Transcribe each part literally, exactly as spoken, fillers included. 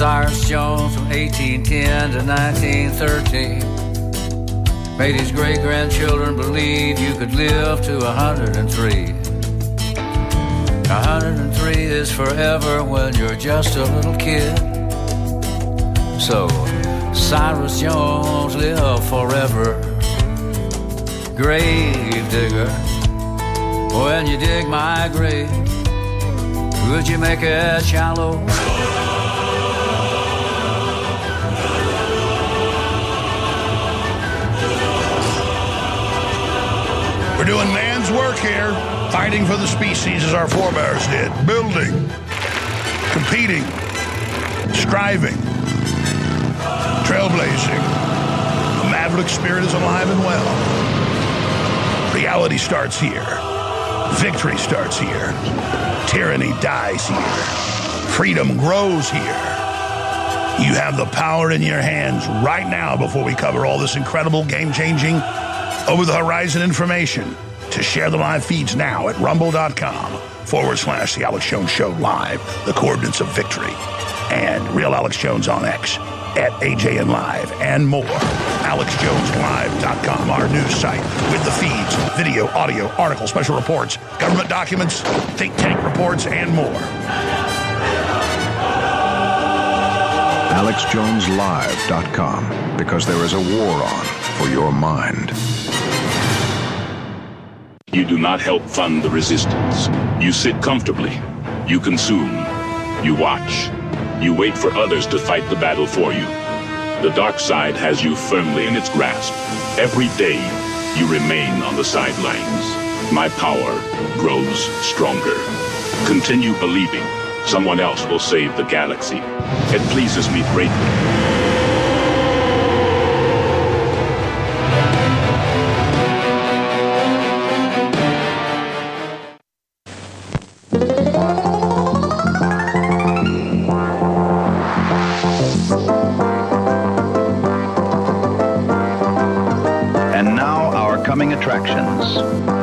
Cyrus Jones from eighteen ten to nineteen thirteen made his great-grandchildren believe you could live to one hundred three. one hundred three is forever when you're just a little kid. So, Cyrus Jones, live forever. Grave digger, when you dig my grave, would you make it shallow? We're doing man's work here, fighting for the species as our forebears did. Building, competing, striving, trailblazing. The maverick spirit is alive and well. Reality starts here. Victory starts here. Tyranny dies here. Freedom grows here. You have the power in your hands right now before we cover all this incredible, game-changing, over-the-horizon information to share the live feeds now at rumble.com forward slash The Alex Jones Show Live, the coordinates of victory, and Real Alex Jones on X at A J N Live, and more. alex jones live dot com, our news site with the feeds, video, audio, articles, special reports, government documents, think tank reports, and more. alex jones live dot com, because there is a war on for your mind. You do not help fund the resistance. You sit comfortably. You consume. You watch. You wait for others to fight the battle for you. The dark side has you firmly in its grasp. Every day, you remain on the sidelines. My power grows stronger. Continue believing. Someone else will save the galaxy. It pleases me greatly. Attractions.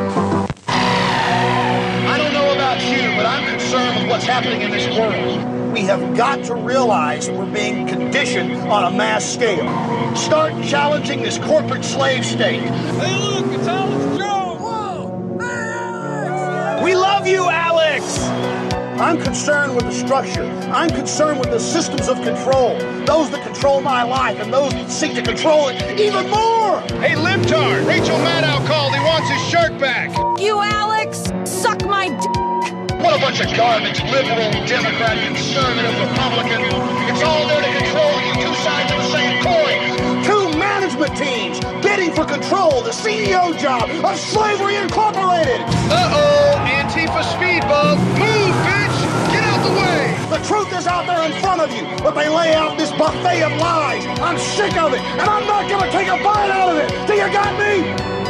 I don't know about you, but I'm concerned with what's happening in this world. We have got to realize we're being conditioned on a mass scale. Start challenging this corporate slave state. Hey, look, it's Alex Jones! Whoa! Hey, Alex! We love you, Alex! I'm concerned with the structure. I'm concerned with the systems of control. Those that control my life and those that seek to control it even more. Hey, Libtard! Rachel Maddow called. He wants his shirt back. You, Alex! Suck my d***. What a bunch of garbage. Liberal, Democrat, conservative, Republican. It's all there to control you. Two sides of the same coin. Two management teams bidding for control. The C E O job of Slavery Incorporated. Uh-oh! Antifa speed bump. Move, bitch! Get out the way! The truth is out there in front of you, but they lay out this buffet of lies. I'm sick of it, and I'm not going to take a bite out of it. Do you got me?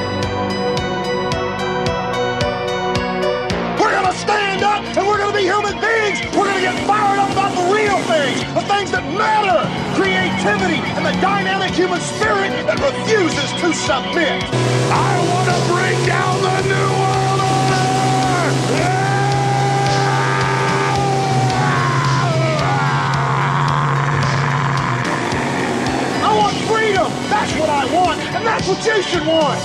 We're going to stand up, and we're going to be human beings. We're going to get fired up about the real things, the things that matter. Creativity and the dynamic human spirit that refuses to submit. I want to bring down the New World Order! Yeah! I want freedom. That's what I want, and that's what you should want.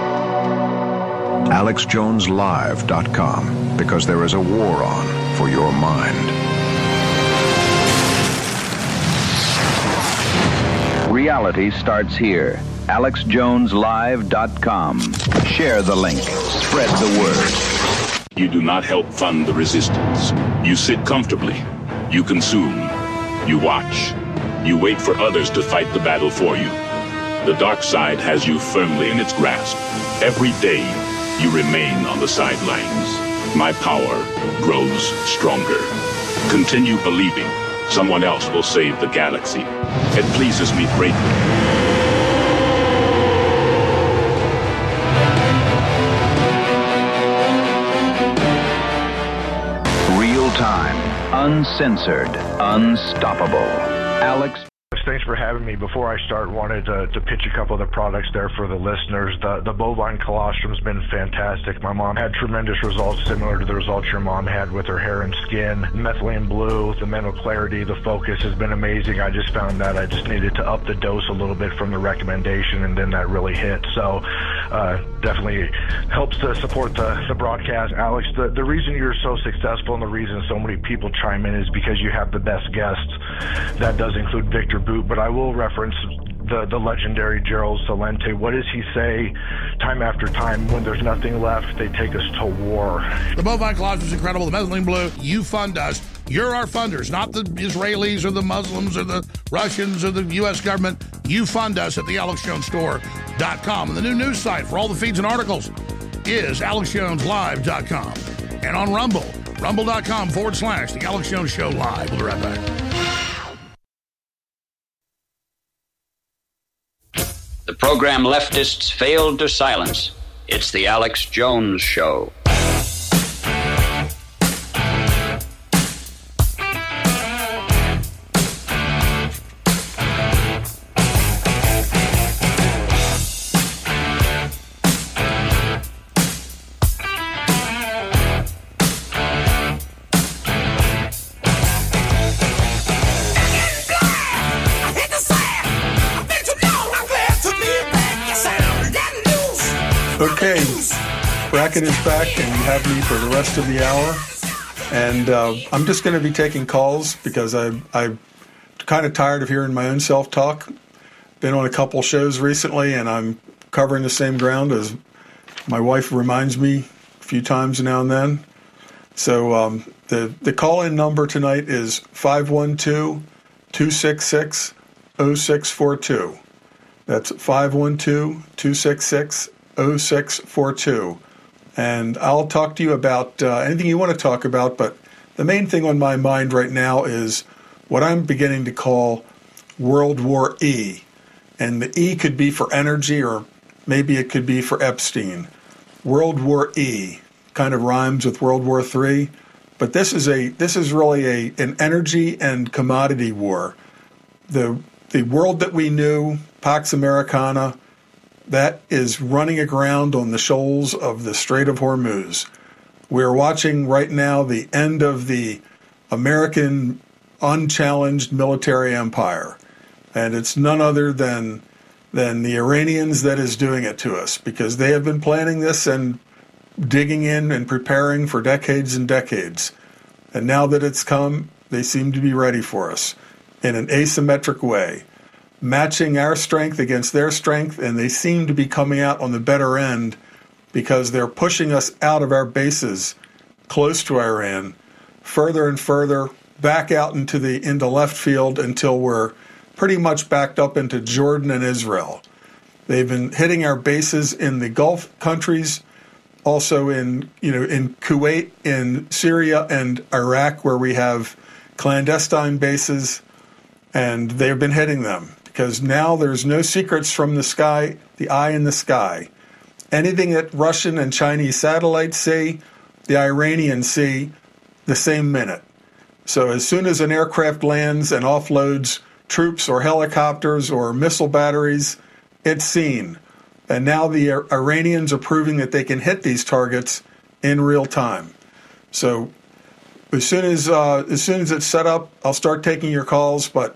alex jones live dot com, because there is a war on for your mind. Reality starts here. alex jones live dot com. Share the link. Spread the word. You do not help fund the resistance. You sit comfortably. You consume. You watch. You wait for others to fight the battle for you. The dark side has you firmly in its grasp. Every day, you remain on the sidelines. My power grows stronger. Continue believing. Someone else will save the galaxy. It pleases me greatly. Real time, uncensored, unstoppable. Alex thanks for having me. Before I start, wanted to, to pitch a couple of the products there for the listeners. The, the bovine colostrum's been fantastic. My mom had tremendous results similar to the results your mom had with her hair and skin. Methylene Blue, the mental clarity, the focus has been amazing. I just found that I just needed to up the dose a little bit from the recommendation, and then that really hit. So uh, definitely helps to support the, the broadcast. Alex, the, the reason you're so successful and the reason so many people chime in is because you have the best guests. That does include Victor Boot, but I will reference the, the legendary Gerald Celente. What does he say time after time? When there's nothing left, they take us to war. The bovine colostrum is incredible. The Methylene Blue, you fund us. You're our funders, not the Israelis or the Muslims or the Russians or the U S government. You fund us at the alex jones store dot com. And the new news site for all the feeds and articles is alex jones live dot com. And on Rumble, rumble.com forward slash The Alex Jones Show Live. We'll be right back. The program leftists failed to silence. It's The Alex Jones Show. Okay, Brackett is back, and you have me for the rest of the hour. And uh, I'm just going to be taking calls because I, I'm kind of tired of hearing my own self-talk. Been on a couple shows recently, and I'm covering the same ground as my wife reminds me a few times now and then. So um, the, the call-in number tonight is five one two, two six six, zero six four two. That's five one two, two six six, zero six four two. And I'll talk to you about uh, anything you want to talk about, but the main thing on my mind right now is what I'm beginning to call World War E. And the E could be for energy, or maybe it could be for Epstein. World War E kind of rhymes with World War Three, but this is a this is really a an energy and commodity war. The the world that we knew, Pax Americana, that is running aground on the shoals of the Strait of Hormuz. We're watching right now the end of the American unchallenged military empire. And it's none other than than the Iranians that is doing it to us, because they have been planning this and digging in and preparing for decades and decades. And now that it's come, they seem to be ready for us in an asymmetric way, matching our strength against their strength, and they seem to be coming out on the better end because they're pushing us out of our bases close to Iran, further and further back out into the into left field until we're pretty much backed up into Jordan and Israel. They've been hitting our bases in the Gulf countries, also in you know in Kuwait, in Syria and Iraq, where we have clandestine bases, and they've been hitting them. Because now there's no secrets from the sky, the eye in the sky. Anything that Russian and Chinese satellites see, the Iranians see the same minute. So as soon as an aircraft lands and offloads troops or helicopters or missile batteries, it's seen. And now the Iranians are proving that they can hit these targets in real time. So as soon as uh, as soon as it's set up, I'll start taking your calls, but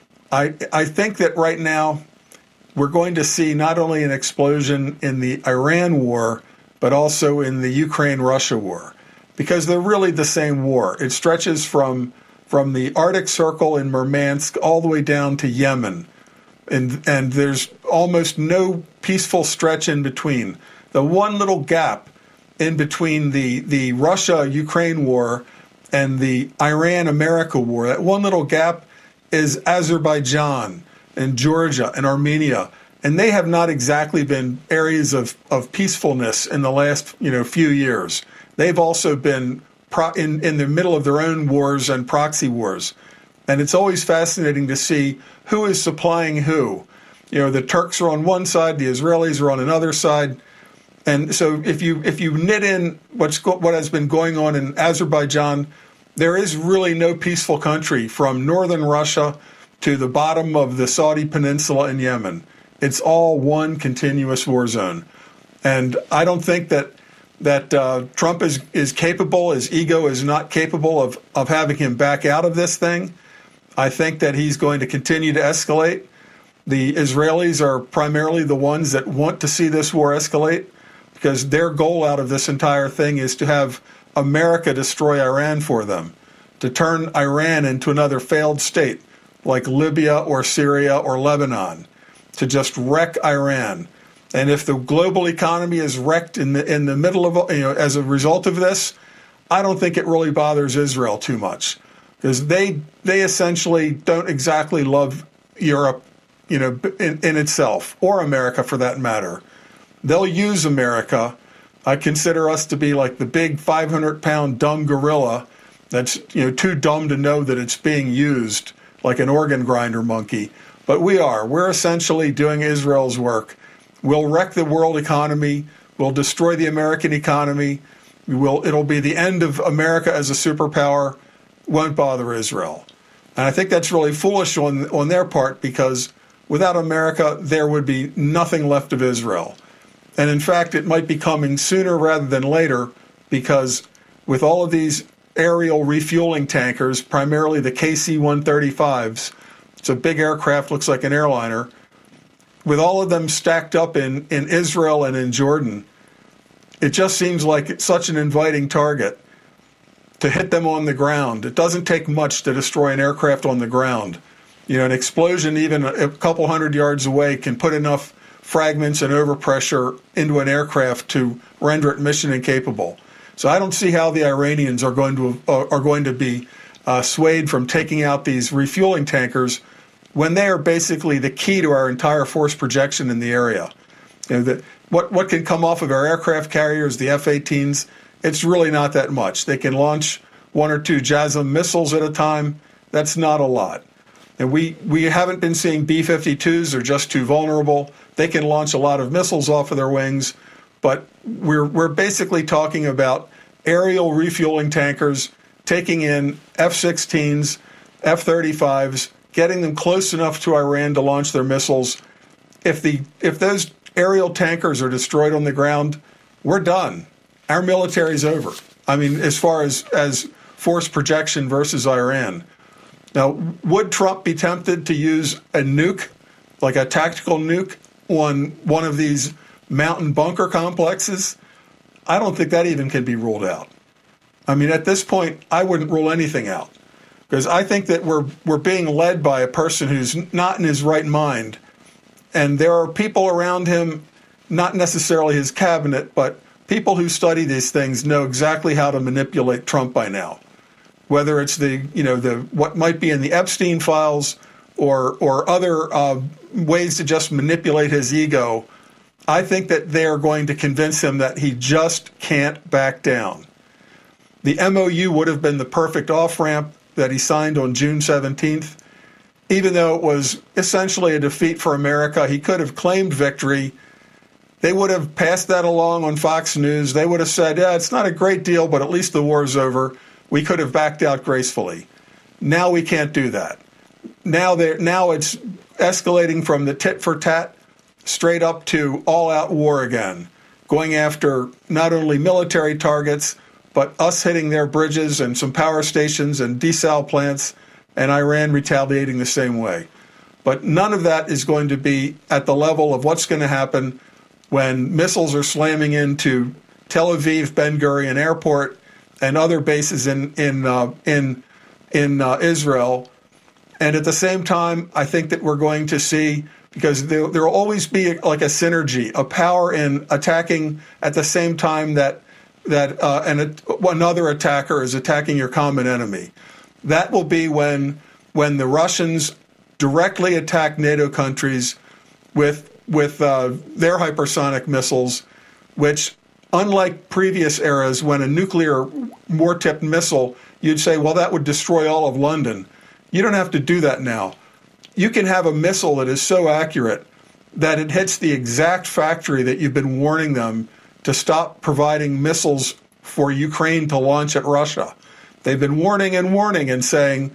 I, I think that right now we're going to see not only an explosion in the Iran war, but also in the Ukraine-Russia war, because they're really the same war. It stretches from from the Arctic Circle in Murmansk all the way down to Yemen, and and there's almost no peaceful stretch in between. The one little gap in between the, the Russia-Ukraine war and the Iran-America war, that one little gap is Azerbaijan and Georgia and Armenia, and they have not exactly been areas of, of peacefulness in the last you know few years. They've also been pro- in, in the middle of their own wars and proxy wars, and it's always fascinating to see who is supplying who. You know, the Turks are on one side, the Israelis are on another side, and so if you if you knit in what's go- what has been going on in Azerbaijan, there is really no peaceful country from northern Russia to the bottom of the Saudi peninsula in Yemen. It's all one continuous war zone. And I don't think that that uh, Trump is, is capable, his ego is not capable of, of having him back out of this thing. I think that he's going to continue to escalate. The Israelis are primarily the ones that want to see this war escalate because their goal out of this entire thing is to have America destroy Iran for them, to turn Iran into another failed state like Libya or Syria or Lebanon, to just wreck Iran. And if the global economy is wrecked in the in the middle of, you know, as a result of this, I don't think it really bothers Israel too much because they they essentially don't exactly love Europe, you know, in, in itself, or America for that matter. They'll use America. I consider us to be like the big five hundred pound dumb gorilla that's, you know, too dumb to know that it's being used like an organ grinder monkey. But we are. We're essentially doing Israel's work. We'll wreck the world economy. We'll destroy the American economy. We will. It'll be the end of America as a superpower. Won't bother Israel. And I think that's really foolish on on their part because without America, there would be nothing left of Israel. And in fact, it might be coming sooner rather than later because with all of these aerial refueling tankers, primarily the K C one thirty-fives, it's a big aircraft, looks like an airliner, with all of them stacked up in, in Israel and in Jordan, it just seems like it's such an inviting target to hit them on the ground. It doesn't take much to destroy an aircraft on the ground. You know, an explosion even a couple hundred yards away can put enough fragments and overpressure into an aircraft to render it mission incapable. So I don't see how the Iranians are going to uh, are going to be uh, swayed from taking out these refueling tankers when they are basically the key to our entire force projection in the area. You know, the, what what can come off of our aircraft carriers, the F eighteens, it's really not that much. They can launch one or two JASSM missiles at a time. That's not a lot. And we, we haven't been seeing B fifty-twos. They're just too vulnerable. They can launch a lot of missiles off of their wings. But we're we're basically talking about aerial refueling tankers taking in F sixteens, F thirty-fives, getting them close enough to Iran to launch their missiles. If the if those aerial tankers are destroyed on the ground, we're done. Our military's over. I mean, as far as, as force projection versus Iran. Now, would Trump be tempted to use a nuke, like a tactical nuke, on one of these mountain bunker complexes? I don't think that even can be ruled out. I mean, at this point, I wouldn't rule anything out. Because I think that we're we're being led by a person who's not in his right mind. And there are people around him, not necessarily his cabinet, but people who study these things know exactly how to manipulate Trump by now. Whether it's the, you know, the what might be in the Epstein files or or other uh, ways to just manipulate his ego, I think that they are going to convince him that he just can't back down. The M O U would have been the perfect off-ramp that he signed on June seventeenth. Even though it was essentially a defeat for America, he could have claimed victory. They would have passed that along on Fox News. They would have said, yeah, it's not a great deal, but at least the war's over. We could have backed out gracefully. Now we can't do that. Now, now it's escalating from the tit for tat straight up to all-out war again, going after not only military targets, but us hitting their bridges and some power stations and desal plants, and Iran retaliating the same way. But none of that is going to be at the level of what's going to happen when missiles are slamming into Tel Aviv Ben Gurion Airport and other bases in in uh, in in uh, Israel. And at the same time, I think that we're going to see, because there there will always be like a synergy, a power in attacking at the same time that that uh, and a, another attacker is attacking your common enemy. That will be when when the Russians directly attack NATO countries with with uh, their hypersonic missiles, which, unlike previous eras when a nuclear war-tipped missile, you'd say, well, that would destroy all of London. You don't have to do that now. You can have a missile that is so accurate that it hits the exact factory that you've been warning them to stop providing missiles for Ukraine to launch at Russia. They've been warning and warning and saying,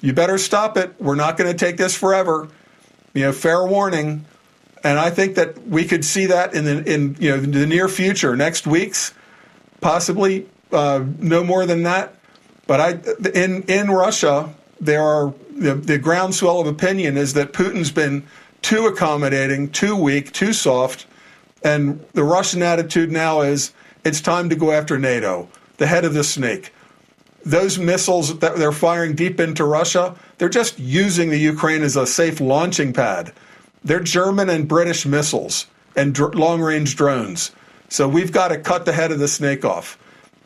you better stop it. We're not going to take this forever. You know, fair warning. And I think that we could see that in the in you know the near future, next week's, possibly uh, no more than that. But I in in Russia, there are the, the groundswell of opinion is that Putin's been too accommodating, too weak, too soft, and the Russian attitude now is it's time to go after NATO, the head of the snake. Those missiles that they're firing deep into Russia, they're just using the Ukraine as a safe launching pad. They're German and British missiles and dr- long-range drones. So we've got to cut the head of the snake off.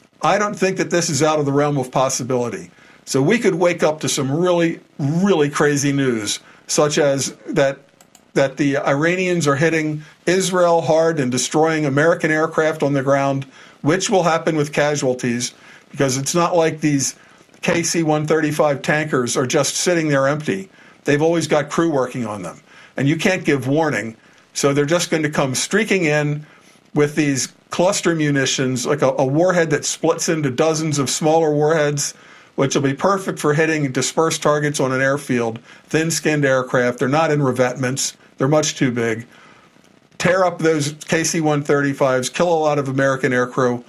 I don't think that this is out of the realm of possibility. So we could wake up to some really, really crazy news, such as that that the Iranians are hitting Israel hard and destroying American aircraft on the ground, which will happen with casualties, because it's not like these K C one thirty-five tankers are just sitting there empty. They've always got crew working on them. And you can't give warning, so they're just going to come streaking in with these cluster munitions, like a, a warhead that splits into dozens of smaller warheads, which will be perfect for hitting dispersed targets on an airfield, thin-skinned aircraft. They're not in revetments. They're much too big. Tear up those K C one thirty-fives, kill a lot of American aircrew.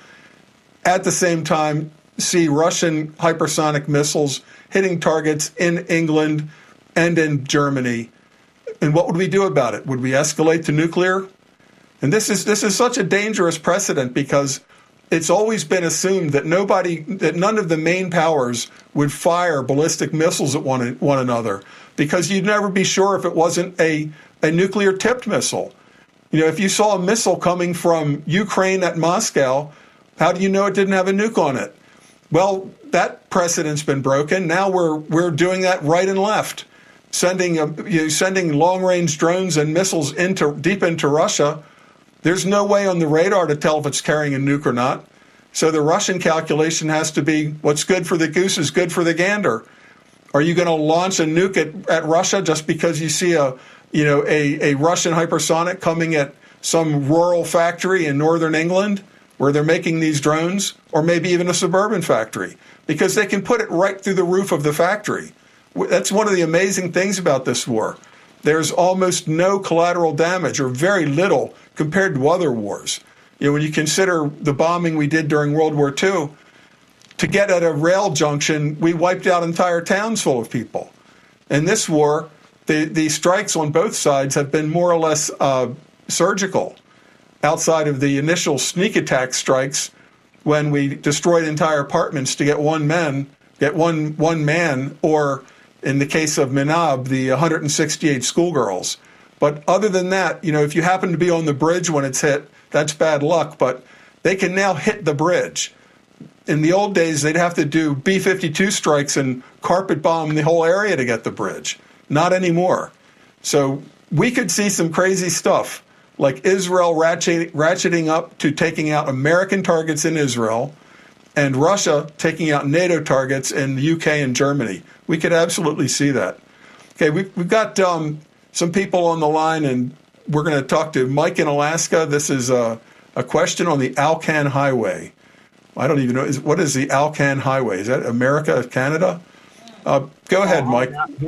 At the same time, see Russian hypersonic missiles hitting targets in England and in Germany. And what would we do about it? Would we escalate to nuclear? And this is this is such a dangerous precedent, because it's always been assumed that nobody, that none of the main powers would fire ballistic missiles at one one another, because you'd never be sure if it wasn't a, a nuclear-tipped missile. You know, if you saw a missile coming from Ukraine at Moscow, how do you know it didn't have a nuke on it? Well, that precedent's been broken. Now we're we're doing that right and left. Sending a, you know, sending long-range drones and missiles into deep into Russia. There's no way on the radar to tell if it's carrying a nuke or not. So the Russian calculation has to be, what's good for the goose is good for the gander. Are you going to launch a nuke at, at Russia just because you see a you know a, a Russian hypersonic coming at some rural factory in northern England where they're making these drones, or maybe even a suburban factory, because they can put it right through the roof of the factory. That's one of the amazing things about this war. There's almost no collateral damage, or very little, compared to other wars. You know, when you consider the bombing we did during World War Two, to get at a rail junction, we wiped out entire towns full of people. In this war, the, the strikes on both sides have been more or less uh, surgical, outside of the initial sneak attack strikes when we destroyed entire apartments to get one man, get one one man, or in the case of Minab, the one hundred sixty-eight schoolgirls. But other than that, you know, if you happen to be on the bridge when it's hit, that's bad luck. But they can now hit the bridge. In the old days, they'd have to do B fifty-two strikes and carpet bomb the whole area to get the bridge. Not anymore. So we could see some crazy stuff, like Israel ratchet, ratcheting up to taking out American targets in Israel, and Russia taking out NATO targets in the U K and Germany. We could absolutely see that. Okay, we've, we've got um, some people on the line, and we're going to talk to Mike in Alaska. This is a, a question on the Alcan Highway. I don't even know. Is, what is the Alcan Highway? Is that America, Canada? Uh, go ahead, oh, Mike. Matt.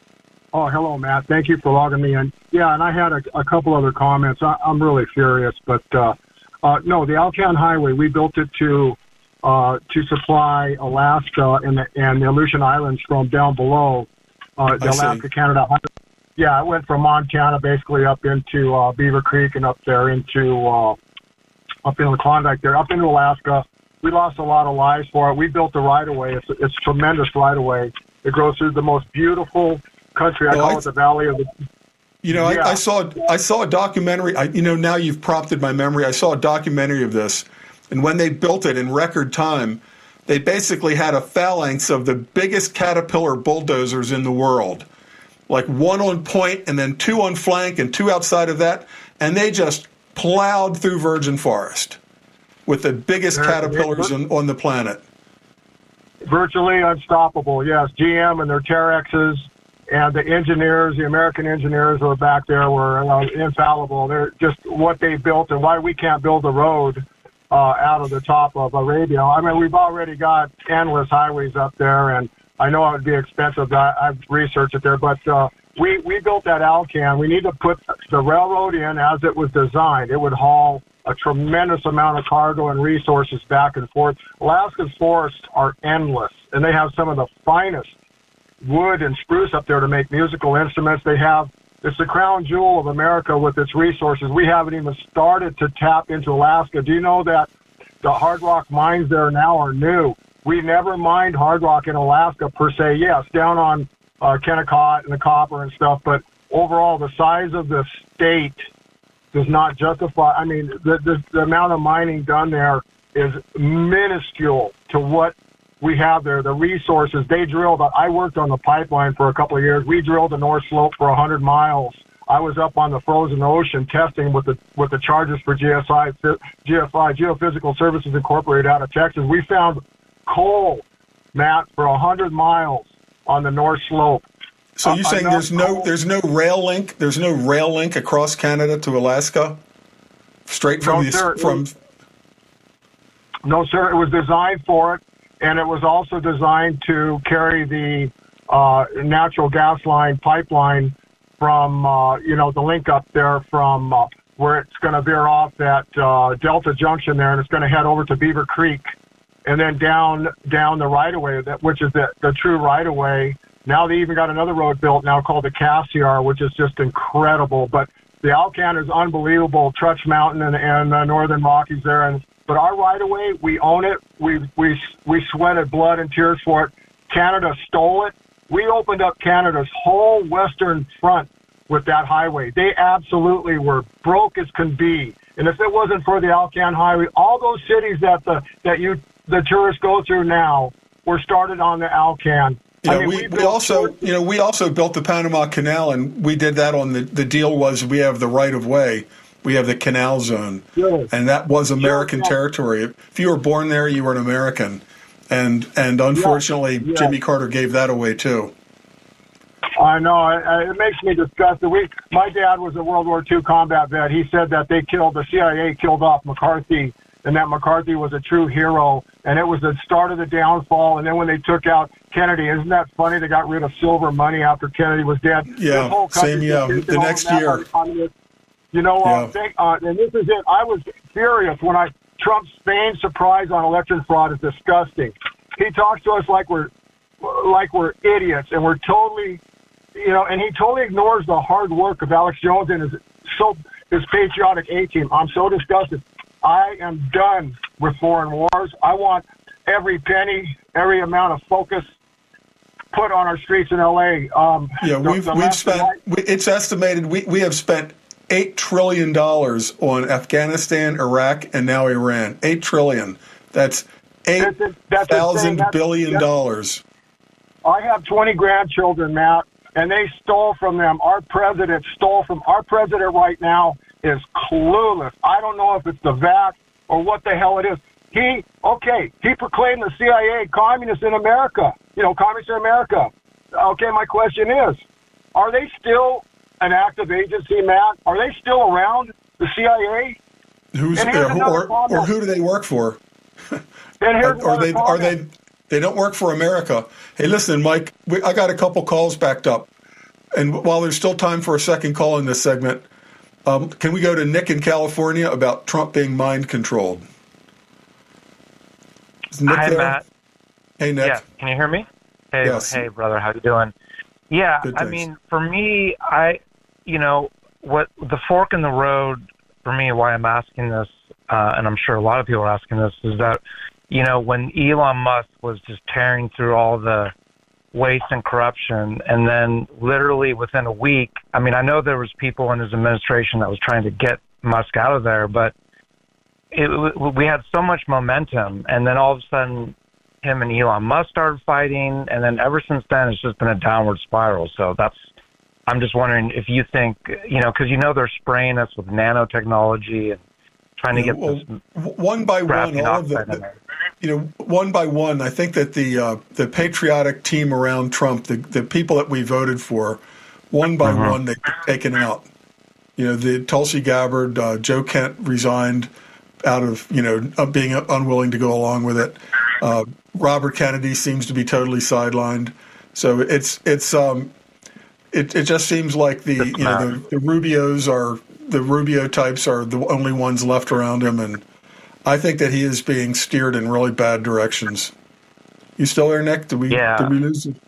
Oh, hello, Matt. Thank you for logging me in. Yeah, and I had a, a couple other comments. I, I'm really curious, but uh, uh, no, the Alcan Highway, we built it to uh, to supply Alaska and the, and the Aleutian Islands from down below uh, the Alaska Canada Highway. Yeah, it went from Montana basically up into uh, Beaver Creek and up there into uh, up into the Klondike there, up into Alaska. We lost a lot of lives for it. We built the right-of-way. It's, it's a tremendous right-of-way. It goes through the most beautiful country. I well, call I, it the Valley of the... You know, yeah. I, I saw I saw a documentary. I, you know, now you've prompted my memory. I saw a documentary of this, and when they built it in record time, they basically had a phalanx of the biggest Caterpillar bulldozers in the world, like one on point and then two on flank and two outside of that, and they just plowed through virgin forest with the biggest They're, Caterpillars on, on the planet. Virtually unstoppable, yes. G M and their Terexes. And the engineers, the American engineers who are back there were uh, infallible. They're just what they built and why we can't build a road uh, out of the top of Arabia. I mean, we've already got endless highways up there, and I know it would be expensive. I, I've researched it there, but uh, we, we built that Alcan. We need to put the railroad in as it was designed. It would haul a tremendous amount of cargo and resources back and forth. Alaska's forests are endless, and they have some of the finest wood and spruce up there to make musical instruments. They have, it's the crown jewel of America with its resources. We haven't even started to tap into Alaska. Do you know that the hard rock mines there now are new? We never mined hard rock in Alaska per se. Yes, down on uh, Kennecott and the copper and stuff, but overall the size of the state does not justify. I mean, the, the, the amount of mining done there is minuscule to what we have there. The resources, they drilled, I worked on the pipeline for a couple of years. We drilled the North Slope for one hundred miles. I was up on the frozen ocean testing with the with the chargers for G S I, G S I, Geophysical Services Incorporated out of Texas. We found coal, Matt, for one hundred miles on the North Slope. So you're saying there's no there's no rail link there's no rail link across Canada to Alaska, straight from no, the sir. from. Was, no, sir. It was designed for it, and it was also designed to carry the uh, natural gas line pipeline from uh, you know the link up there from uh, where it's going to veer off at uh, Delta Junction there, and it's going to head over to Beaver Creek, and then down down the right of way, that which is the, the true right of way. Now they even got another road built now called the Cassiar, which is just incredible. But the Alcan is unbelievable. Trutch Mountain and, and the Northern Rockies there. And but our right-of-way, we own it. We we we sweated blood and tears for it. Canada stole it. We opened up Canada's whole western front with that highway. They absolutely were broke as can be. And if it wasn't for the Alcan Highway, all those cities that the that you the tourists go through now were started on the Alcan. You know, I mean, we, we, we also, you know, we also built the Panama Canal, and we did that on the, the deal was we have the right of way, we have the canal zone, yes. and that was American yes. territory. If you were born there, you were an American, and and unfortunately, yes. Yes. Jimmy Carter gave that away too. I know it, it makes me disgusted. We, my dad was a World War Two combat vet. He said that they killed the C I A killed off McCarthy, and that McCarthy was a true hero, and it was the start of the downfall. And then when they took out Kennedy, isn't that funny? They got rid of silver money after Kennedy was dead. Yeah, same, yeah. The next year. You know, yeah. uh, they, uh, and this is it. I was furious when I, Trump's feigned surprise on election fraud is disgusting. He talks to us like we're, like we're idiots, and we're totally, you know, and he totally ignores the hard work of Alex Jones and his, so, his patriotic A-team. I'm so disgusted. I am done with foreign wars. I want every penny, every amount of focus put on our streets in L A. Um, yeah, the, we've the we've spent. We, it's estimated we we have spent eight trillion dollars on Afghanistan, Iraq, and now Iran. Eight trillion. That's eight thousand billion dollars. I have twenty grandchildren, Matt, and they stole from them. Our president stole from our president right now. Is clueless. I don't know if it's the V A C or what the hell it is. He, okay, he proclaimed the C I A communists in America, you know, communists in America. Okay, my question is, are they still an active agency, Matt? Are they still around, the C I A? Who's there, who, or, or who do they work for? And here's are, are they, comment. are they, they don't work for America. Hey, listen, Mike, we, I got a couple calls backed up. And while there's still time for a second call in this segment, Um, can we go to Nick in California about Trump being mind controlled? Is Nick Hi, there? Matt. Hey, Nick. Yeah, can you hear me? Hey, yes. Hey, brother, how you doing? Yeah, Good, I mean, for me, I, you know, what the fork in the road for me, why I'm asking this, uh, and I'm sure a lot of people are asking this, is that, you know, when Elon Musk was just tearing through all the waste and corruption, and then literally within a week, I mean, I know there was people in his administration that was trying to get Musk out of there, but it, we had so much momentum, and then all of a sudden him and Elon Musk started fighting, and then ever since then it's just been a downward spiral. So that's, I'm just wondering if you think, you know, because you know they're spraying us with nanotechnology and trying to yeah, get well, this one by one, all of the, the you know, one by one, I think that the uh, the patriotic team around Trump, the the people that we voted for, one by mm-hmm. one, they've taken out. You know, the Tulsi Gabbard, uh, Joe Kent resigned out of, you know, being unwilling to go along with it. Uh, Robert Kennedy seems to be totally sidelined. So it's it's um, it it just seems like the you know the, the Rubios are the Rubio types are the only ones left around him, and I think that he is being steered in really bad directions. You still there, Nick? Did we yeah. did we lose you?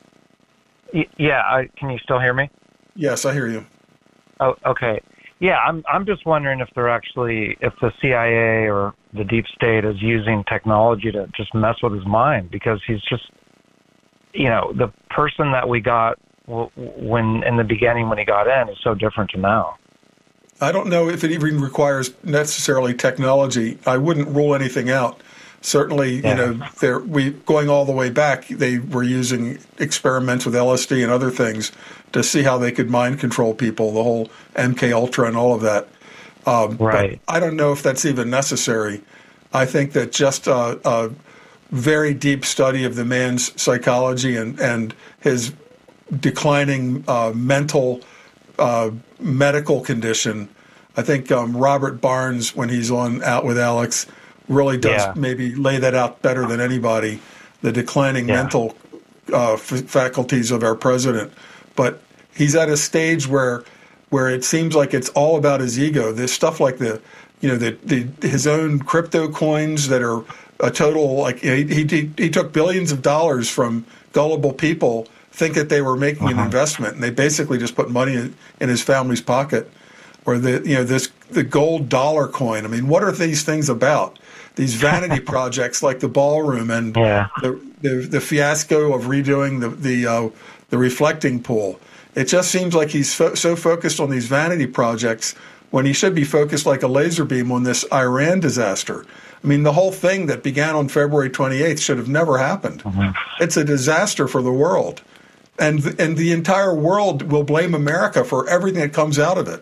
Yeah, I, can you still hear me? Yes, I hear you. Oh, okay. Yeah, I'm I'm just wondering if they're actually if the C I A or the deep state is using technology to just mess with his mind, because he's just, you know, the person that we got when in the beginning when he got in is so different to now. I don't know if it even requires necessarily technology. I wouldn't rule anything out. Certainly, yeah. you know, they're we going all the way back. They were using experiments with L S D and other things to see how they could mind control people. The whole M K Ultra and all of that. Um, right. But I don't know if that's even necessary. I think that just a, a very deep study of the man's psychology and and his declining uh, mental uh, medical condition. I think um, Robert Barnes, when he's on Out with Alex, really does yeah. maybe lay that out better than anybody, the declining yeah. mental uh, f- faculties of our president. But he's at a stage where where it seems like it's all about his ego. There's stuff like the, you know, the, the his own crypto coins that are a total, like, you know, he, he, he took billions of dollars from gullible people, think that they were making uh-huh. an investment, and they basically just put money in, in his family's pocket. Or the, you know, this the gold dollar coin. I mean, what are these things about? These vanity projects like the ballroom and yeah. the, the the fiasco of redoing the the uh, the reflecting pool. It just seems like he's fo- so focused on these vanity projects when he should be focused like a laser beam on this Iran disaster. I mean, the whole thing that began on February twenty-eighth should have never happened. Mm-hmm. It's a disaster for the world, and and the entire world will blame America for everything that comes out of it.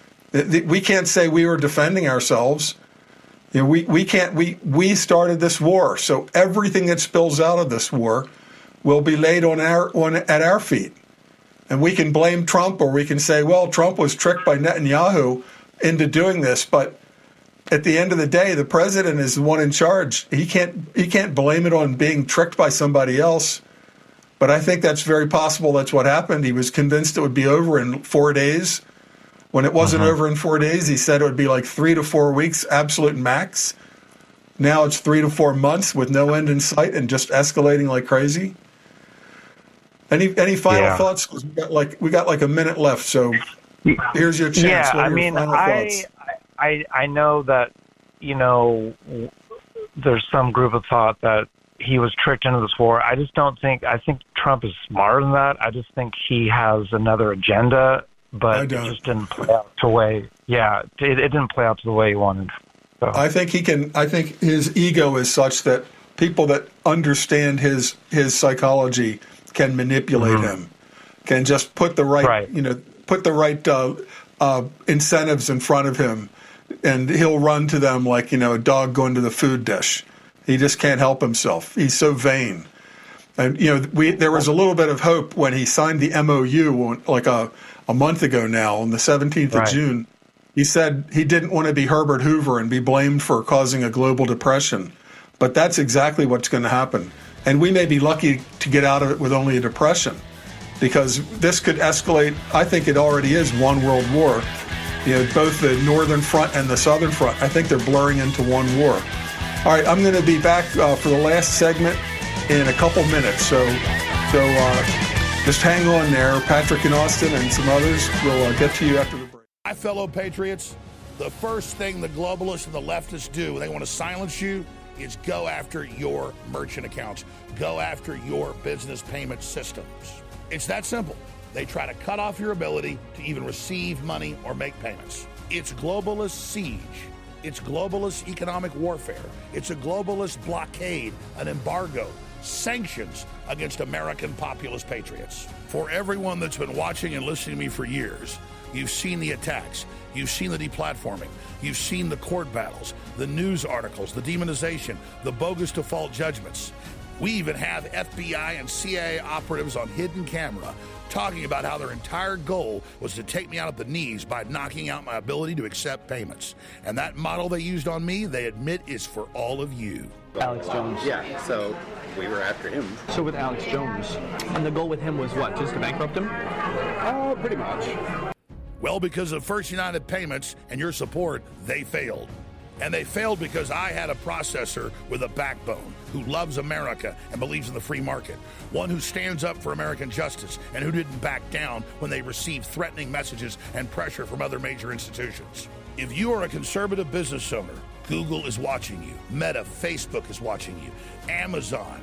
We can't say we were defending ourselves. You know, we, we can't we we started this war, so everything that spills out of this war will be laid on our on at our feet. And we can blame Trump, or we can say, well, Trump was tricked by Netanyahu into doing this, but at the end of the day, the president is the one in charge. He can't he can't blame it on being tricked by somebody else. But I think that's very possible that's what happened. He was convinced it would be over in four days. When it wasn't uh-huh. over in four days, he said it would be like three to four weeks, absolute max. Now it's three to four months with no end in sight and just escalating like crazy. Any any final yeah. thoughts? We got like we got like a minute left, so here's your chance. Yeah, what are I your mean, final I, thoughts? I I know that you know there's some group of thought that he was tricked into this war. I just don't think. I think Trump is smarter than that. I just think he has another agenda. But it just didn't play out the way. Yeah, it, it didn't play out to the way he wanted. So. I think he can. I think his ego is such that people that understand his his psychology can manipulate mm-hmm. him, can just put the right, right. you know, put the right uh, uh, incentives in front of him, and he'll run to them like, you know, a dog going to the food dish. He just can't help himself. He's so vain. And you know, we there was a little bit of hope when he signed the M O U, like a. a month ago now, on the seventeenth right. of June. He said he didn't want to be Herbert Hoover and be blamed for causing a global depression. But that's exactly what's going to happen. And we may be lucky to get out of it with only a depression, because this could escalate. I think it already is one world war. You know, both the Northern Front and the Southern Front, I think they're blurring into one war. All right, I'm going to be back uh, for the last segment in a couple minutes. So, so, uh, just hang on there. Patrick and Austin and some others will uh, get to you after the break. My fellow patriots, the first thing the globalists and the leftists do when they want to silence you is go after your merchant accounts. Go after your business payment systems. It's that simple. They try to cut off your ability to even receive money or make payments. It's globalist siege. It's globalist economic warfare. It's a globalist blockade, an embargo, sanctions against American populist patriots. For everyone that's been watching and listening to me for years, you've seen the attacks, you've seen the deplatforming, you've seen the court battles, the news articles, the demonization, the bogus default judgments. We even have F B I and C I A operatives on hidden camera talking about how their entire goal was to take me out at the knees by knocking out my ability to accept payments. And that model they used on me, they admit, is for all of you. Alex Jones. Yeah, so we were after him. So with Alex Jones, and the goal with him was what, just to bankrupt him? Oh, pretty much. Well, because of First United Payments and your support, they failed. And they failed because I had a processor with a backbone who loves America and believes in the free market. One who stands up for American justice and who didn't back down when they received threatening messages and pressure from other major institutions. If you are a conservative business owner, Google is watching you. Meta, Facebook is watching you. Amazon,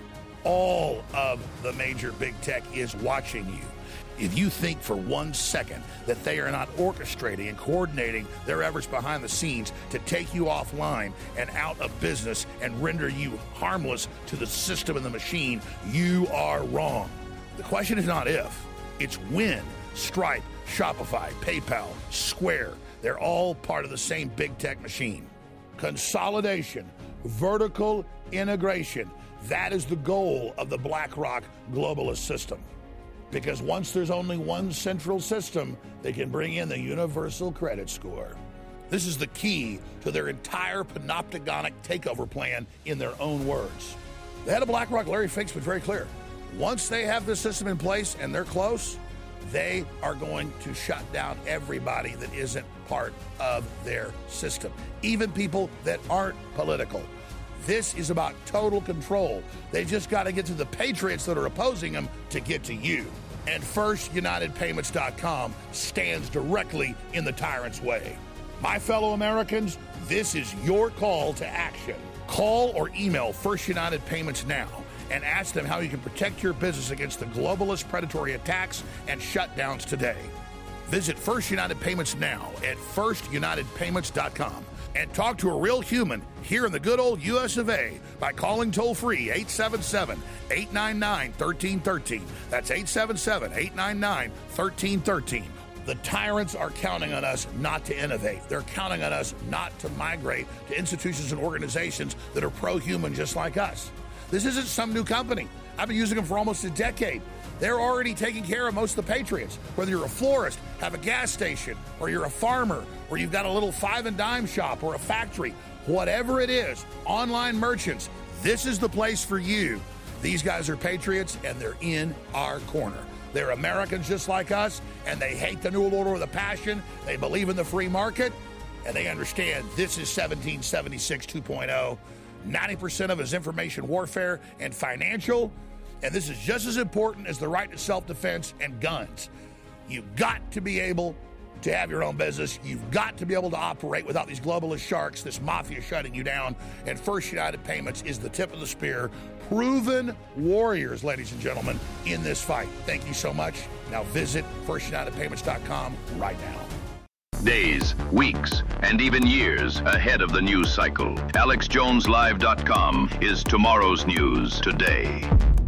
all of the major big tech is watching you. If you think for one second that they are not orchestrating and coordinating their efforts behind the scenes to take you offline and out of business and render you harmless to the system and the machine, you are wrong. The question is not if, it's when. Stripe, Shopify, PayPal, Square, they're all part of the same big tech machine. Consolidation, vertical integration, that is the goal of the BlackRock globalist system. Because once there's only one central system, they can bring in the universal credit score. This is the key to their entire panopticonic takeover plan in their own words. The head of BlackRock, Larry Fink's been very clear. Once they have this system in place and they're close, they are going to shut down everybody that isn't part of their system, even people that aren't political. This is about total control. They just got to get to the patriots that are opposing them to get to you. And First United Payments dot com stands directly in the tyrant's way. My fellow Americans, this is your call to action. Call or email First United Payments now and ask them how you can protect your business against the globalist predatory attacks and shutdowns today. Visit First United Payments now at First United Payments dot com and talk to a real human here in the good old U S of A by calling toll-free eight seven seven, eight nine nine, one three one three. That's eight seven seven, eight nine nine, one three one three. The tyrants are counting on us not to innovate. They're counting on us not to migrate to institutions and organizations that are pro-human just like us. This isn't some new company. I've been using them for almost a decade. They're already taking care of most of the patriots. Whether you're a florist, have a gas station, or you're a farmer, or you've got a little five and dime shop or a factory, whatever it is, online merchants, this is the place for you. These guys are patriots, and they're in our corner. They're Americans just like us, and they hate the New World Order with a passion. They believe in the free market, and they understand this is seventeen seventy-six two point oh. ninety percent of it is information warfare and financial. And this is just as important as the right to self-defense and guns. You've got to be able to have your own business. You've got to be able to operate without these globalist sharks, this mafia shutting you down. And First United Payments is the tip of the spear. Proven warriors, ladies and gentlemen, in this fight. Thank you so much. Now visit First United Payments dot com right now. Days, weeks, and even years ahead of the news cycle. Alex Jones Live dot com is tomorrow's news today.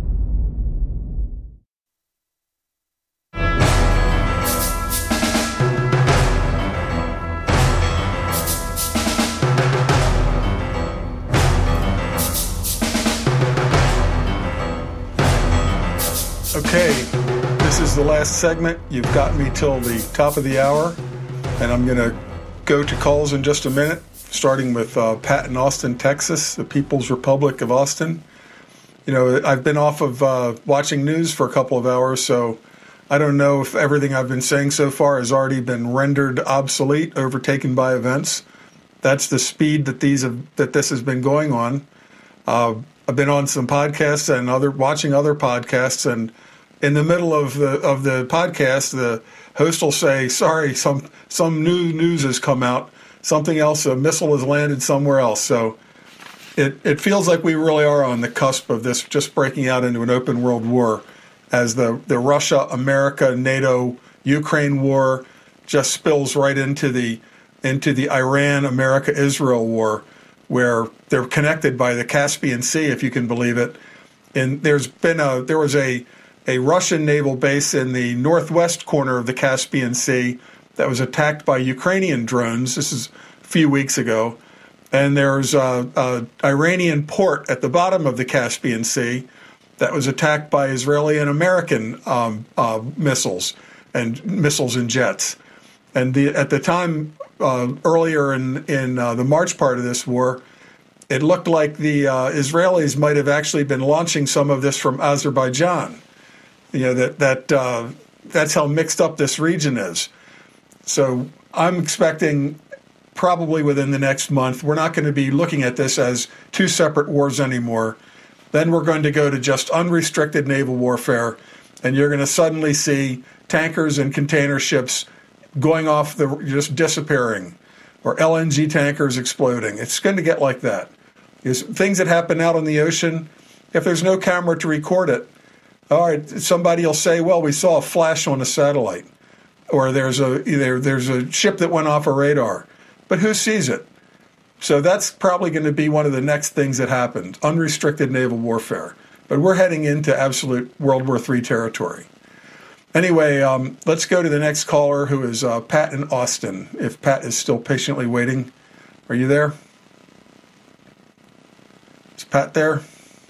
Okay, this is the last segment. You've got me till the top of the hour, and I'm going to go to calls in just a minute, starting with uh, Pat in Austin, Texas, the People's Republic of Austin. You know, I've been off of uh, watching news for a couple of hours, so I don't know if everything I've been saying so far has already been rendered obsolete, overtaken by events. That's the speed that these have, that this has been going on. Uh, I've been on some podcasts and other watching other podcasts, and in the middle of the of the podcast, the host will say, "Sorry, some some new news has come out. Something else, a missile has landed somewhere else." So it it feels like we really are on the cusp of this just breaking out into an open world war, as the the Russia, America, NATO, Ukraine war just spills right into the into the Iran, America, Israel war, where they're connected by the Caspian Sea, if you can believe it. And there's been a there was a a Russian naval base in the northwest corner of the Caspian Sea that was attacked by Ukrainian drones. This is a few weeks ago, And there's a, a Iranian port at the bottom of the Caspian Sea that was attacked by Israeli and American um, uh, missiles and missiles and jets. And the, at the time, uh, earlier in, in uh, the March part of this war, it looked like the uh, Israelis might have actually been launching some of this from Azerbaijan. You know, that that uh, that's how mixed up this region is. So I'm expecting probably within the next month, we're not going to be looking at this as two separate wars anymore. Then we're going to go to just unrestricted naval warfare, and you're going to suddenly see tankers and container ships going off, the just disappearing, or L N G tankers exploding. It's going to get like that. There's things that happen out on the ocean, if there's no camera to record it, all right, somebody will say, well, we saw a flash on a satellite, or there's a there, there's a ship that went off a radar. But who sees it? So that's probably going to be one of the next things that happened, unrestricted naval warfare. But we're heading into absolute World War Three territory. Anyway, um, let's go to the next caller, who is uh, Pat in Austin. If Pat is still patiently waiting. Are you there? Is Pat there?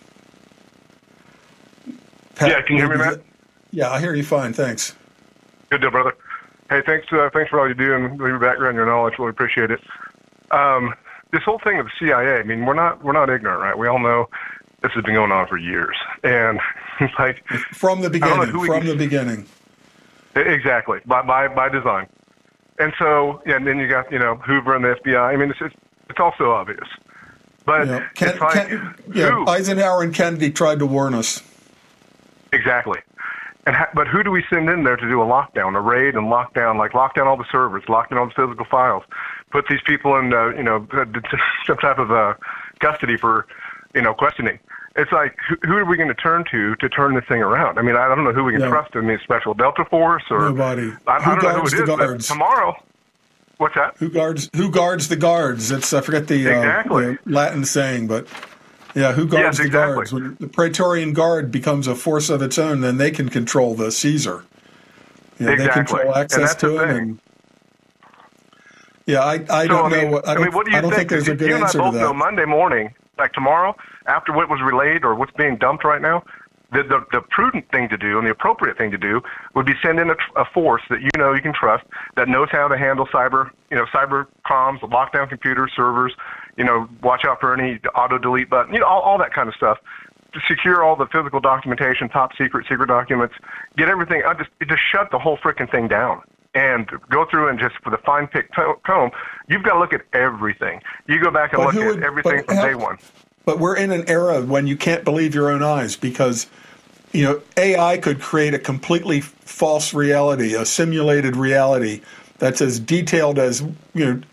Pat, yeah, can you hear me, Matt? Yeah, I hear you fine. Thanks. Good deal, brother. Hey, thanks uh, thanks for all you do and your background, your knowledge. Really appreciate it. Um, this whole thing of the C I A, I mean, we're not we're not ignorant, right? We all know this has been going on for years. And it's like... From the beginning, from can, the beginning. Exactly, by, by by design. And so, yeah, and then you got, you know, Hoover and the F B I. I mean, it's it's, it's also obvious. But yeah. Ken, it's like... Ken, yeah, who? Eisenhower and Kennedy tried to warn us. Exactly. And ha- but who do we send in there to do a lockdown, a raid and lockdown, like lock down all the servers, lock down all the physical files, put these people in, uh, you know, some type of uh, custody for, you know, questioning? It's like, who, who are we going to turn to to turn this thing around? I mean, I don't know who we can yeah. trust in the Special Delta Force or nobody. I, who I don't guards know who it the is, guards? But tomorrow, what's that? Who guards? Who guards the guards? It's I forget the, exactly. uh, the Latin saying, but. Yeah, who guards yes, the exactly. guards? When the Praetorian Guard becomes a force of its own, then they can control the Caesar. You know, exactly. They control access to him. And, yeah, I, I so, don't I mean, know. What, I, don't, I mean, what do you I don't think? think there's a good you answer and I both to that. know Monday morning, like tomorrow, after what was relayed or what's being dumped right now, the, the, the prudent thing to do and the appropriate thing to do would be send in a, a force that you know you can trust, that knows how to handle cyber, you know, cyber comms, lock down computers, servers, you know, watch out for any auto-delete button, you know, all, all that kind of stuff. To secure all the physical documentation, top secret, secret documents, get everything, uh, just, just shut the whole frickin' thing down. And go through and just, with a fine-picked comb, you've got to look at everything. You go back and but look at would, everything from have, day one. But we're in an era when you can't believe your own eyes because, you know, A I could create a completely false reality, a simulated reality that's as detailed as, you know,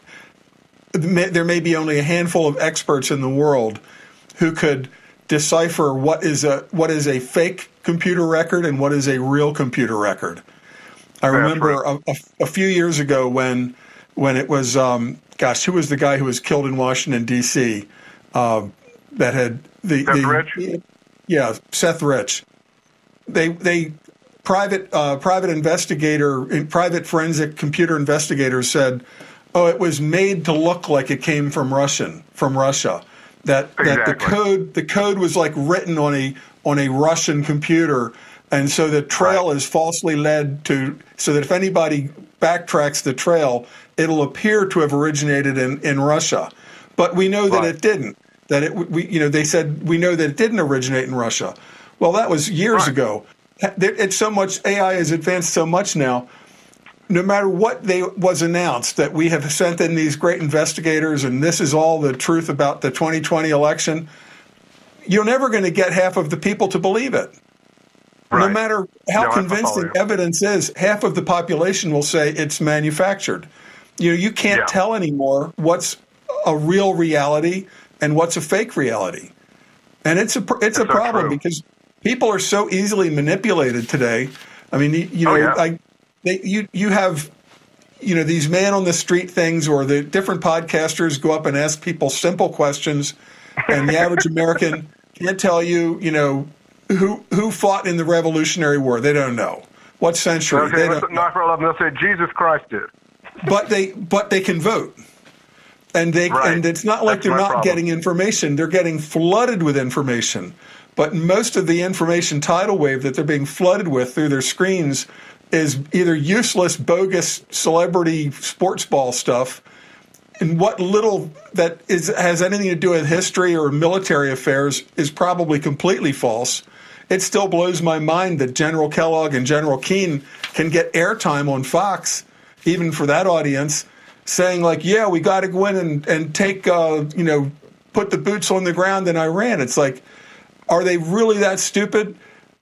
there may be only a handful of experts in the world who could decipher what is a what is a fake computer record and what is a real computer record. I remember a, a, a few years ago when when it was, um, gosh, who was the guy who was killed in Washington, D C Uh, that had the, Seth the Rich? Yeah, Seth Rich. They they private uh, private investigator, private forensic computer investigators said, oh, it was made to look like it came from Russian from Russia. That exactly. that the code the code was like written on a on a Russian computer, and so the trail right. is falsely led to, so that if anybody backtracks the trail, it'll appear to have originated in, in Russia. But we know that right. it didn't. That it we you know they said we know that it didn't originate in Russia. Well, that was years right. ago. It's so much, A I has advanced so much now. No matter what they was announced, that we have sent in these great investigators and this is all the truth about the twenty twenty election, you're never going to get half of the people to believe it. Right. No matter how no, convincing evidence is, half of the population will say it's manufactured. You know, you can't yeah. tell anymore what's a real reality and what's a fake reality. And it's a it's That's a problem so because people are so easily manipulated today. I mean, you know, oh, yeah. I They, you you have, you know, these man on the street things, or the different podcasters go up and ask people simple questions, and the average American can't tell you, you know, who who fought in the Revolutionary War. They don't know what century. Okay, they don't don't not for all of them. They'll say Jesus Christ did. But they but they can vote. And they Right. and it's not like That's they're my not problem. getting information. They're getting flooded with information. But most of the information tidal wave that they're being flooded with through their screens is either useless, bogus celebrity sports ball stuff, and what little that is has anything to do with history or military affairs is probably completely false. It still blows my mind that General Kellogg and General Keane can get airtime on Fox, even for that audience, saying like, yeah, we got to go in and, and take, uh, you know, put the boots on the ground in Iran. It's like, are they really that stupid?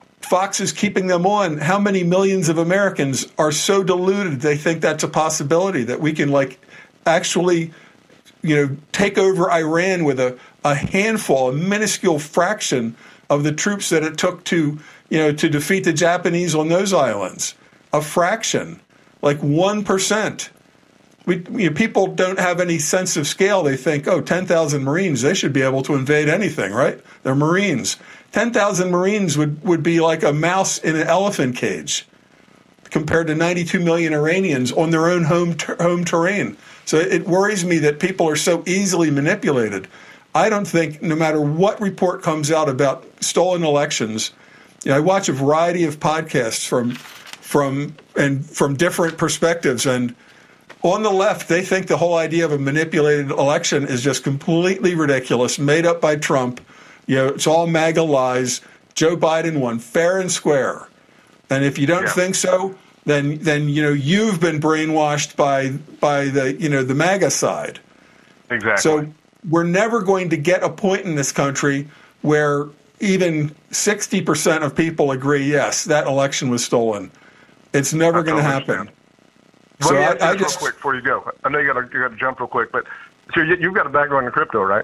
Fox is keeping them on. How many millions of Americans are so deluded they think that's a possibility, that we can like actually, you know, take over Iran with a, a handful, a minuscule fraction of the troops that it took to, you know, to defeat the Japanese on those islands. A fraction, like one percent. We, you know, people don't have any sense of scale. They think, oh, ten thousand Marines, they should be able to invade anything, right? They're Marines. ten thousand Marines would, would be like a mouse in an elephant cage compared to ninety-two million Iranians on their own home ter- home terrain. So it worries me that people are so easily manipulated. I don't think, no matter what report comes out about stolen elections, you know, I watch a variety of podcasts from from and from different perspectives, and on the left, they think the whole idea of a manipulated election is just completely ridiculous, made up by Trump. You know, it's all MAGA lies. Joe Biden won fair and square. And if you don't Yeah. think so, then then you know you've been brainwashed by by the you know the MAGA side. Exactly. So we're never going to get a point in this country where even sixty percent of people agree, yes, that election was stolen. It's never going to happen. Let So me I, ask you I this just real quick before you go. I know you got to you got to jump real quick, but so you, you've got a background in crypto, right?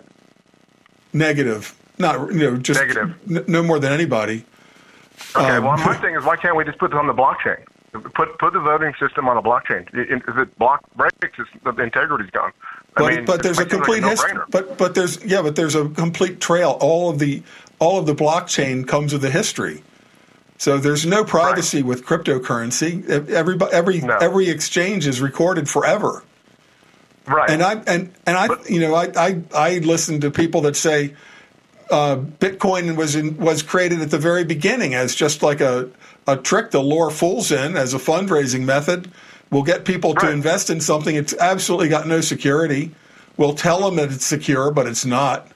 negative, not you know just Negative. n- no more than anybody. Okay. Um, well, my thing is, why can't we just put this on the blockchain? Put put the voting system on a blockchain. If it block breaks, it's, the integrity's gone. I But, mean, but there's a it seems like complete history. no-brainer. But but there's yeah, but there's a complete trail. All of the all of the blockchain comes with a history. So there's no privacy right. with cryptocurrency. Every every no. every exchange is recorded forever. Right. And I and and I but, you know I, I I listen to people that say uh, Bitcoin was in, was created at the very beginning as just like a a trick to lure fools in as a fundraising method. We'll get people right. to invest in something. It's absolutely got no security. We'll tell them that it's secure, but it's not.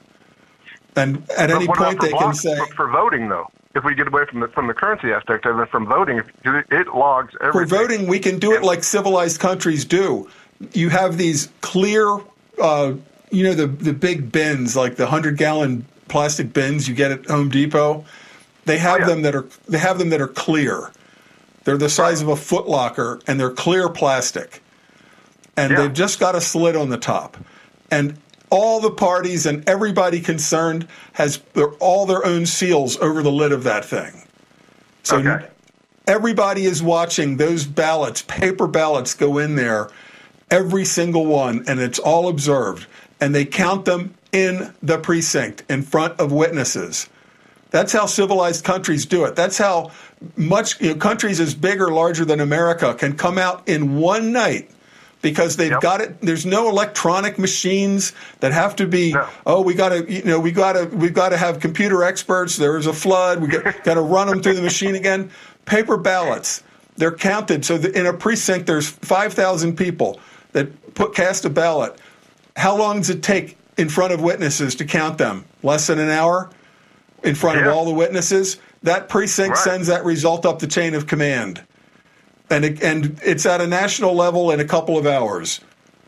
And at but any point they block, can say for, for voting though. If we get away from the from the currency aspect of it, from voting, it, it logs everything. For voting, we can do it like civilized countries do. You have these clear, uh, you know, the the big bins, like the hundred gallon plastic bins you get at Home Depot. They have oh, yeah. them that are they have them that are clear. They're the size right. of a Foot Locker, and they're clear plastic, and yeah. they've just got a slit on the top, and all the parties and everybody concerned has all their own seals over the lid of that thing. So okay. everybody is watching those ballots, paper ballots go in there, every single one, and it's all observed. And they count them in the precinct in front of witnesses. That's how civilized countries do it. That's how much you know, countries as big or larger than America can come out in one night. Because they've yep. got it. There's no electronic machines that have to be. No. Oh, we got to. You know, we got to. We've got to have computer experts. There was a flood. We got, got to run them through the machine again. Paper ballots. They're counted. So in a precinct, there's five thousand people that put cast a ballot. How long does it take in front of witnesses to count them? Less than an hour. In front yeah. of all the witnesses, that precinct right. sends that result up the chain of command. And it, and it's at a national level in a couple of hours.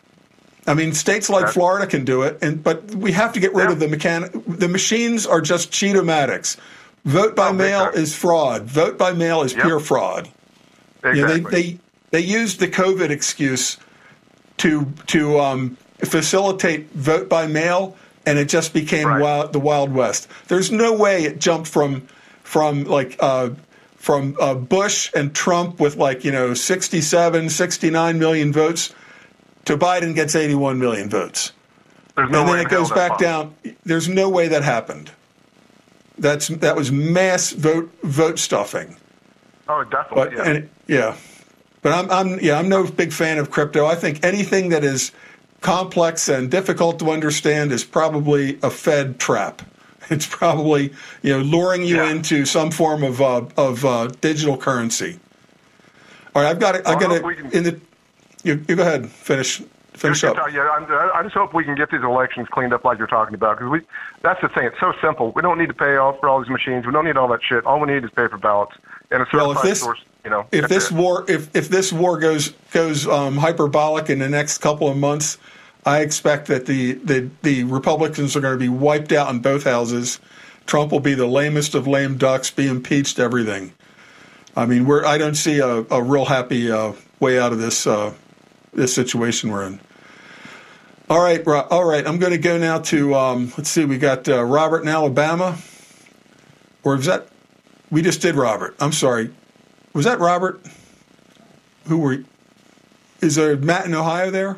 I mean, states like That's, Florida can do it, and but we have to get rid yeah. of the mechanic. The machines are just cheatomatics. Vote by oh, mail is fraud. Vote by mail is yep. pure fraud. Exactly. You know, they they they used the COVID excuse to to um, facilitate vote by mail, and it just became right. wild, the Wild West. There's no way it jumped from from like. Uh, From uh, Bush and Trump with like, you know, sixty-seven, sixty-nine million votes to Biden gets eighty-one million votes. There's no and then way it goes back down. There's no way that happened. That's That was mass vote vote stuffing. Oh, definitely. But, yeah. And, yeah. But I'm, I'm, yeah, I'm no big fan of crypto. I think anything that is complex and difficult to understand is probably a Fed trap. It's probably, you know, luring you yeah. into some form of uh, of uh, digital currency. All right, I've got it. I got it in the. You, you go ahead. Finish. Finish up. Yeah, I'm, I just hope we can get these elections cleaned up like you're talking about, because we. That's the thing. It's so simple. We don't need to pay off for all these machines. We don't need all that shit. All we need is paper ballots and a certified well, if this, source. You know, if this it. war, if if this war goes goes um, hyperbolic in the next couple of months, I expect that the, the, the Republicans are going to be wiped out in both houses. Trump will be the lamest of lame ducks, be impeached, everything. I mean, we're I don't see a, a real happy uh, way out of this uh, this situation we're in. All right, all right. I'm going to go now to um, let's see. We got uh, Robert in Alabama, or is that we just did Robert? I'm sorry. Was that Robert? Who were? Is there Matt in Ohio there?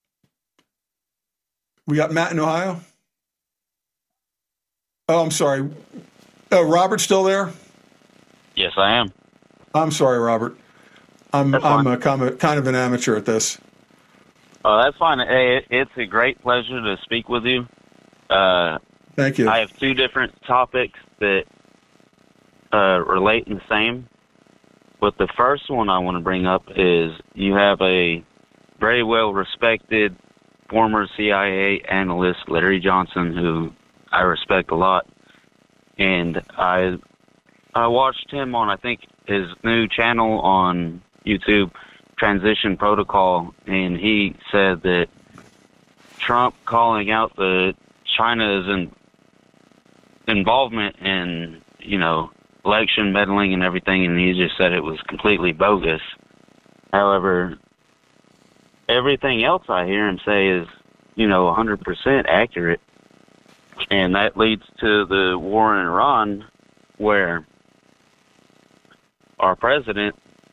We got Matt in Ohio. Oh, I'm sorry. Oh, Robert still there? Yes, I am. I'm sorry, Robert. I'm I'm a, kind of an amateur at this. Oh, that's fine. Hey, it's a great pleasure to speak with you. Uh, Thank you. I have two different topics that uh, relate in the same. But the first one I want to bring up is you have a very well-respected former C I A analyst, Larry Johnson, who I respect a lot. And I I watched him on, I think, his new channel on YouTube, Transition Protocol, and he said that Trump calling out the China's in, involvement in, you know, election meddling and everything, and he just said it was completely bogus. However, everything else I hear him say is, you know, one hundred percent accurate. And that leads to the war in Iran, where our president,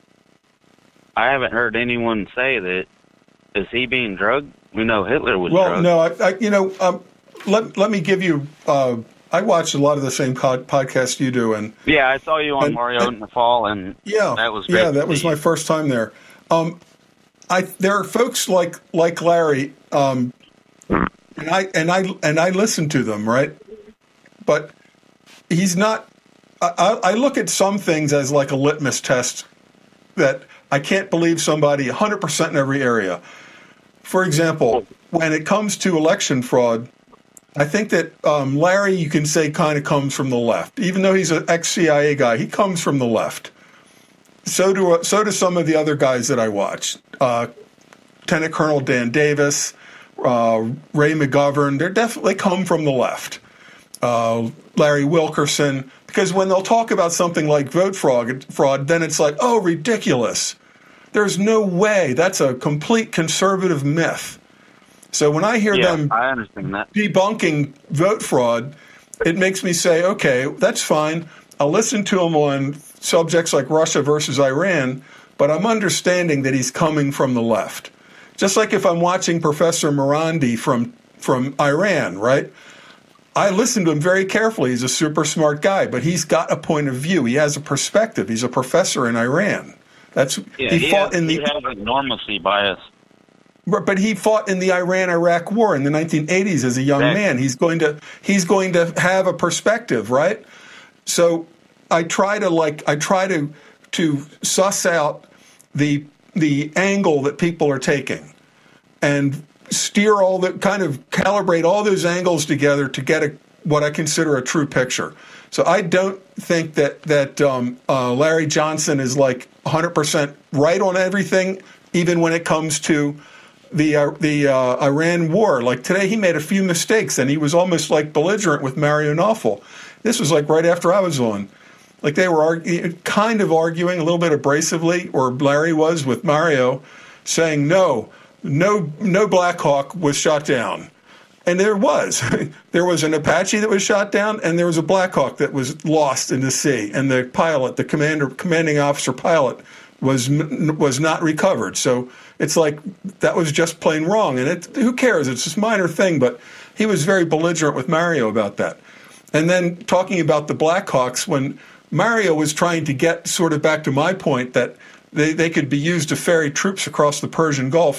I haven't heard anyone say that, is he being drugged? We know Hitler was well, drugged. no, I, I, you know, um, let, let me give you, uh, I watched a lot of the same pod, podcasts you do. and Yeah, I saw you on and, Mario and, in the fall, and yeah, that was great. Yeah, that was my first time there. Um, I there are folks like like Larry, um, and I and I and I listen to them, right? But he's not. I, I look at some things as like a litmus test that I can't believe somebody one hundred percent in every area. For example, when it comes to election fraud, I think that um, Larry, you can say, kind of comes from the left. Even though he's an ex-C I A guy, he comes from the left. So do so do some of the other guys that I watch. Uh, Lieutenant Colonel Dan Davis, uh, Ray McGovern, they definitely come from the left. Uh, Larry Wilkerson, because when they'll talk about something like vote fraud, fraud, then it's like, oh, ridiculous. There's no way. That's a complete conservative myth. So when I hear yeah, them I understand that. debunking vote fraud, it makes me say, okay, that's fine. I'll listen to him on subjects like Russia versus Iran, but I'm understanding that he's coming from the left. Just like if I'm watching Professor Morandi from from Iran, right? I listen to him very carefully. He's a super smart guy, but he's got a point of view. He has a perspective. He's a professor in Iran. That's yeah, he, he fought has, in the he has enormously bias. But he fought in the Iran-Iraq War in the nineteen eighties as a young exactly. man. He's going to he's going to have a perspective, right? So I try to like I try to to suss out the the angle that people are taking and steer all the kind of calibrate all those angles together to get a what I consider a true picture. So I don't think that that um, uh, Larry Johnson is like one hundred percent right on everything, even when it comes to the uh, the uh, Iran war. Like today, he made a few mistakes, and he was almost like belligerent with Mario Nawfal. This was like right after I was on. Like they were argue, kind of arguing a little bit abrasively, or Larry was with Mario, saying no, no, no Black Hawk was shot down. And there was. There was an Apache that was shot down, and there was a Black Hawk that was lost in the sea. And the pilot, the commander, commanding officer pilot, was was not recovered. So it's like that was just plain wrong. And it, who cares? It's just a minor thing, but he was very belligerent with Mario about that. And then talking about the Black Hawks, when Mario was trying to get sort of back to my point that they, they could be used to ferry troops across the Persian Gulf,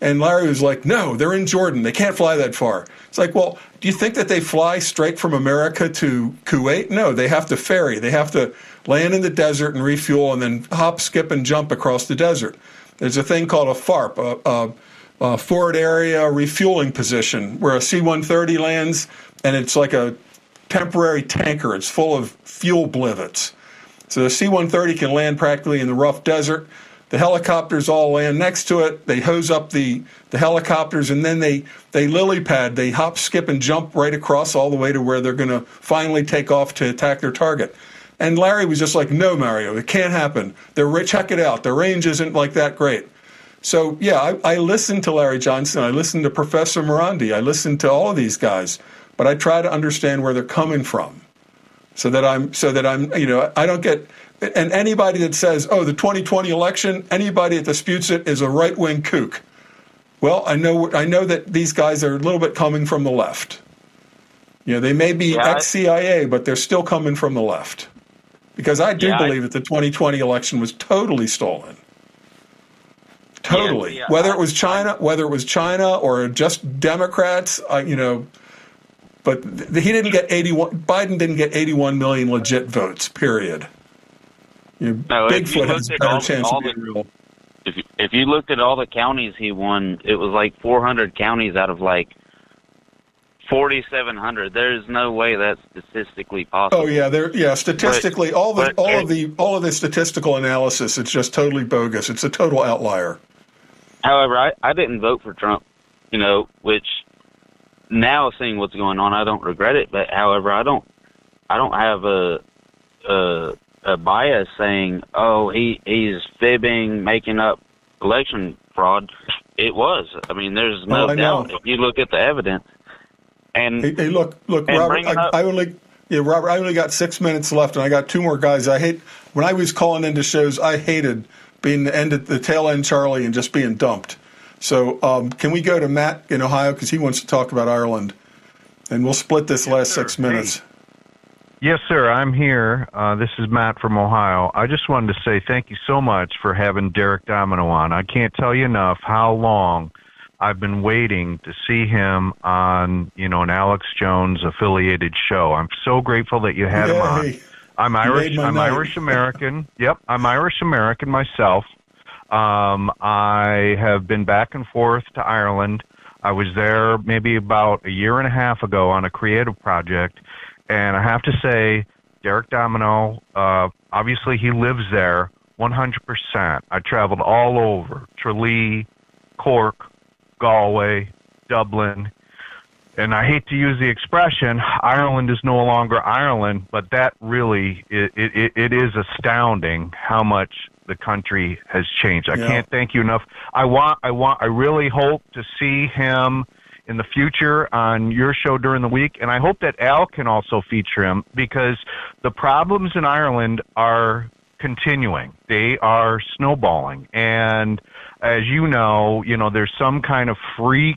And Larry was like, no, they're in Jordan. They can't fly that far. It's like, well, do you think that they fly straight from America to Kuwait? No, they have to ferry. They have to land in the desert and refuel and then hop, skip, and jump across the desert. There's a thing called a F A R P, a, a, a forward area refueling position, where a C one thirty lands, and it's like a temporary tanker. It's full of fuel blivets. So the C one thirty can land practically in the rough desert. The helicopters all land next to it. They hose up the, the helicopters, and then they, they lily pad. They hop, skip, and jump right across all the way to where they're going to finally take off to attack their target. And Larry was just like, no, Mario, it can't happen. They're, check it out. Their range isn't like that great. So, yeah, I, I listened to Larry Johnson. I listened to Professor Morandi. I listened to all of these guys. But I try to understand where they're coming from so that I'm, so that I'm, you know, I don't get... And anybody that says, oh, the twenty twenty election, anybody that disputes it is a right-wing kook. Well, I know I know that these guys are a little bit coming from the left. You know, they may be yeah, ex-C I A, but they're still coming from the left. Because I do yeah, believe I, that the twenty twenty election was totally stolen. Totally. Yeah, yeah, whether I, it was China, whether it was China or just Democrats, uh, you know, but th- he didn't get eighty-one. Biden didn't get eighty-one million legit votes. Period. You know, no, Bigfoot has a better all, chance all of being the, real. If you, if you looked at all the counties he won, it was like four hundred counties out of like forty-seven hundred. There's no way that's statistically possible. Oh yeah, there. Yeah, statistically, but, all the but, all of the all of the statistical analysis, it's just totally bogus. It's a total outlier. However, I, I didn't vote for Trump, you know, which now seeing what's going on, I don't regret it. But however, I don't I don't have a a a bias saying, oh, he, he's fibbing, making up election fraud. It was. I mean, there's no oh, doubt if you look at the evidence. And hey, hey look, look, Robert, I, I only, yeah, Robert, I only got six minutes left, and I got two more guys. I hate when I was calling into shows. I hated being the end at the tail end, Charlie, and just being dumped. So, um, can we go to Matt in Ohio because he wants to talk about Ireland, and we'll split this yes, last sir. six minutes. Hey. Yes, sir. I'm here. Uh, this is Matt from Ohio. I just wanted to say thank you so much for having Derek Domino on. I can't tell you enough how long I've been waiting to see him on, you know, an Alex Jones affiliated show. I'm so grateful that you had Yay. him on. I'm Irish. I'm night. Irish American. Yep, I'm Irish American myself. Um, I have been back and forth to Ireland. I was there maybe about a year and a half ago on a creative project. And I have to say, Derek Domino, uh, obviously he lives there one hundred percent. I traveled all over, Tralee, Cork, Galway, Dublin. And I hate to use the expression, Ireland is no longer Ireland, but that really, it, it, it is astounding how much the country has changed. I yeah. can't thank you enough. I want, I want, I really hope to see him in the future on your show during the week, and I hope that Al can also feature him because the problems in Ireland are continuing. They are snowballing, and as you know, you know, there's some kind of freak,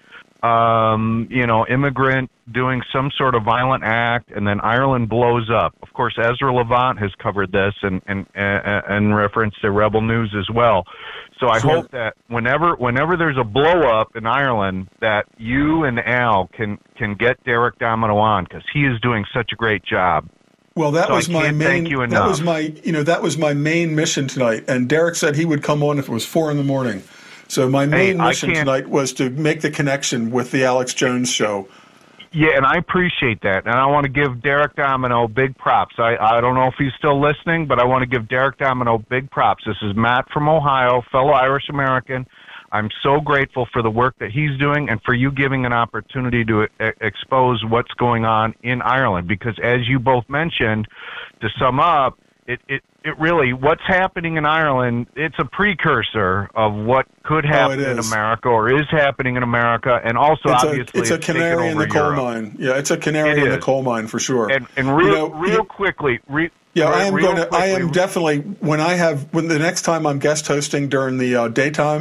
um, you know, immigrant doing some sort of violent act, and then Ireland blows up. Of course, Ezra Levant has covered this and and and referenced to Rebel News as well. So I sure. hope that whenever whenever there's a blow up in Ireland, that you and Al can can get Derek Domino on because he is doing such a great job. Well, that so was I my can't main. Thank you that enough. was my, you know, that was my main mission tonight. And Derek said he would come on if it was four in the morning. So my main hey, mission tonight was to make the connection with the Alex Jones show. Yeah, and I appreciate that. And I want to give Derek Domino big props. I, I don't know if he's still listening, but I want to give Derek Domino big props. This is Matt from Ohio, fellow Irish American. I'm so grateful for the work that he's doing and for you giving an opportunity to e- expose what's going on in Ireland. Because as you both mentioned, to sum up, it, it, it really, what's happening in Ireland, it's a precursor of what could happen oh, in America or is happening in America, and also it's obviously a, it's a canary in the coal Europe. mine. Yeah, it's a canary it in is. the coal mine for sure. And, and real, you know, real you, quickly, re, yeah, re, I am real going to. Quickly, I am definitely when I have when the next time I'm guest hosting during the uh, daytime,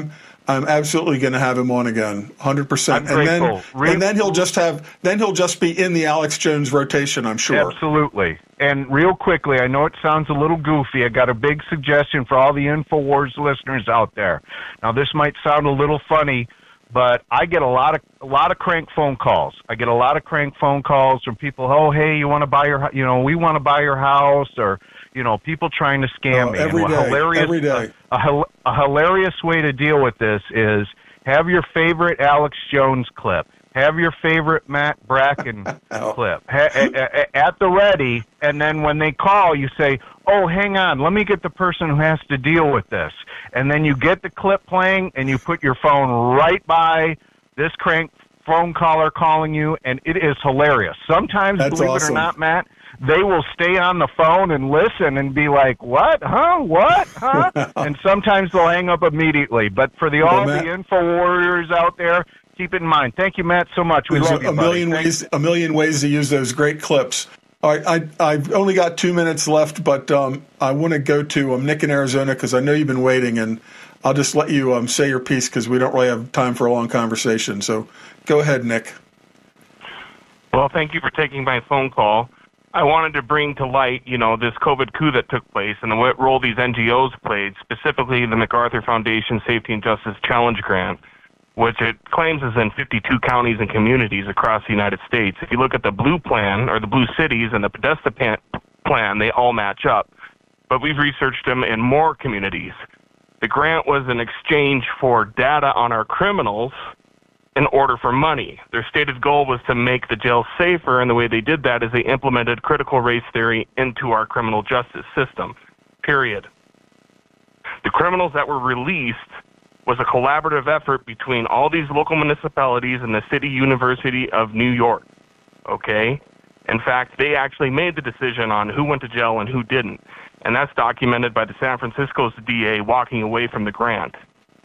I'm absolutely going to have him on again, one hundred percent. I'm and then grateful. Re- and then he'll just have then he'll just be in the Alex Jones rotation, I'm sure. Absolutely. And real quickly, I know it sounds a little goofy. I got a big suggestion for all the InfoWars listeners out there. Now, this might sound a little funny, but I get a lot of a lot of crank phone calls. I get a lot of crank phone calls from people. Oh, hey, you want to buy your, you know, we want to buy your house, or you know, people trying to scam oh, me. Every and day, hilarious, every day. A, a, a hilarious way to deal with this is have your favorite Alex Jones clip. Have your favorite Matt Bracken clip ha- a- a- at the ready, and then when they call, you say, oh, hang on, let me get the person who has to deal with this. And then you get the clip playing, and you put your phone right by this crank phone caller calling you, and it is hilarious. Sometimes, That's believe awesome. it or not, Matt, they will stay on the phone and listen and be like, what, huh, what, huh? And sometimes they'll hang up immediately. But for the all Matt- the info warriors out there, keep it in mind. Thank you, Matt, so much. We There's love a, you, a buddy. million Thank- ways, a million ways to use those great clips. All right, I, I've only got two minutes left, but um, I want to go to um, Nick in Arizona because I know you've been waiting, and I'll just let you um, say your piece because we don't really have time for a long conversation. So go ahead, Nick. Well, thank you for taking my phone call. I wanted to bring to light, you know, this COVID coup that took place and the role these N G Os played, specifically the MacArthur Foundation Safety and Justice Challenge Grant, which it claims is in fifty-two counties and communities across the United States. If you look at the Blue Plan, or the Blue Cities, and the Podesta Plan, they all match up. But we've researched them in more communities. The grant was an exchange for data on our criminals in order for money. Their stated goal was to make the jail safer, and the way they did that is they implemented critical race theory into our criminal justice system, period. The criminals that were released was a collaborative effort between all these local municipalities and the City University of New York, okay? In fact, they actually made the decision on who went to jail and who didn't, and that's documented by the San Francisco's D A walking away from the grant.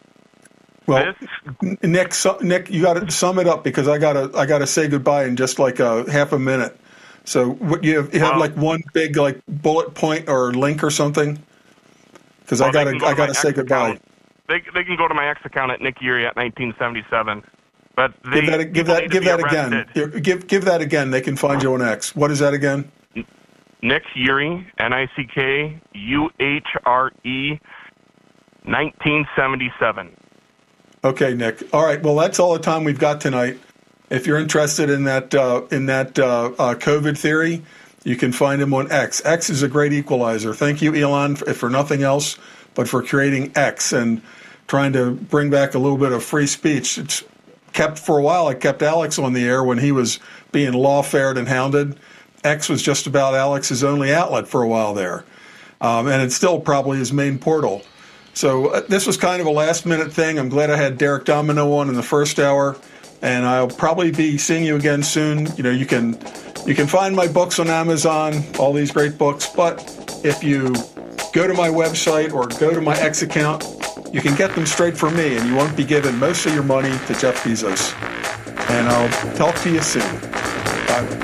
Well, Nick, su- Nick, you got to sum it up because I got to I got to say goodbye in just like a half a minute. So, what you have, you have Well, like one big like bullet point or link or something? Because well, I got they to can go I to got my to say X goodbye. account. They they can go to my X account at Nick Urey at nineteen seventy-seven. But they, Give that give people that need to give be that arrested. again. Here, give give that again. They can find you on X. What is that again? Nick Urey, N I C K U H R E, nineteen seventy-seven. Okay, Nick. All right. Well, that's all the time we've got tonight. If you're interested in that uh, in that uh, uh, COVID theory, you can find him on X. X is a great equalizer. Thank you, Elon, for, for nothing else but for creating X and trying to bring back a little bit of free speech. It's kept for a while. It kept Alex on the air when he was being lawfared and hounded. X was just about Alex's only outlet for a while there, um, and it's still probably his main portal. So uh, this was kind of a last-minute thing. I'm glad I had Derek Domino on in the first hour, and I'll probably be seeing you again soon. You know, you can you can find my books on Amazon, all these great books. But if you go to my website or go to my X account, you can get them straight from me, and you won't be giving most of your money to Jeff Bezos. And I'll talk to you soon. Bye.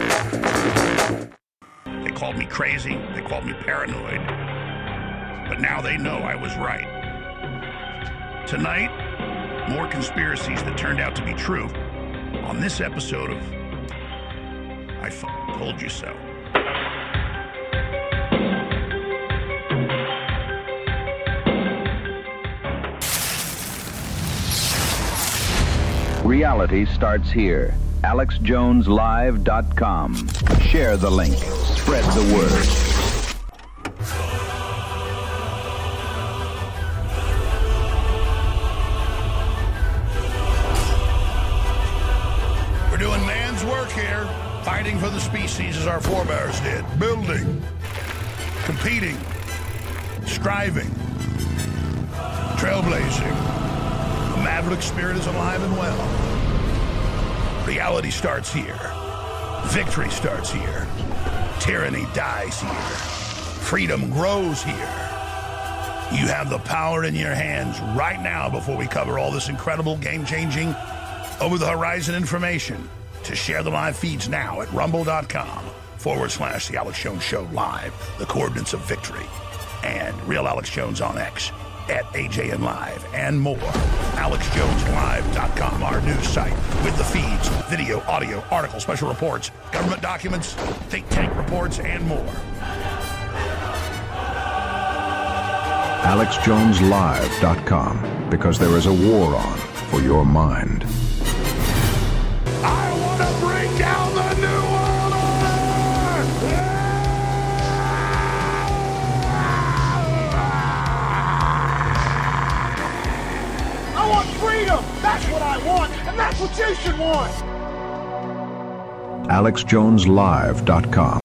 They called me crazy. They called me paranoid. But now they know I was right. Tonight, more conspiracies that turned out to be true on this episode of I F- Told You So. Reality starts here. Alex Jones Live dot com. Share the link. Spread the word. We're doing man's work here, fighting for the species as our forebears did, building, competing, striving, trailblazing. The maverick spirit is alive and well. Reality starts here. Victory starts here. Tyranny dies here. Freedom grows here. You have the power in your hands right now before we cover all this incredible, game-changing, over-the-horizon information to share the live feeds now at rumble.com forward slash The Alex Jones Show Live, the coordinates of victory, and Real Alex Jones on X. at A J N Live, and more. Alex Jones Live dot com, our news site, with the feeds, video, audio, articles, special reports, government documents, think tank reports, and more. Alex Jones Live dot com, because there is a war on for your mind. I want to bring down the New World Order! I want freedom! That's what I want, and that's what you should want! Alex Jones Live dot com,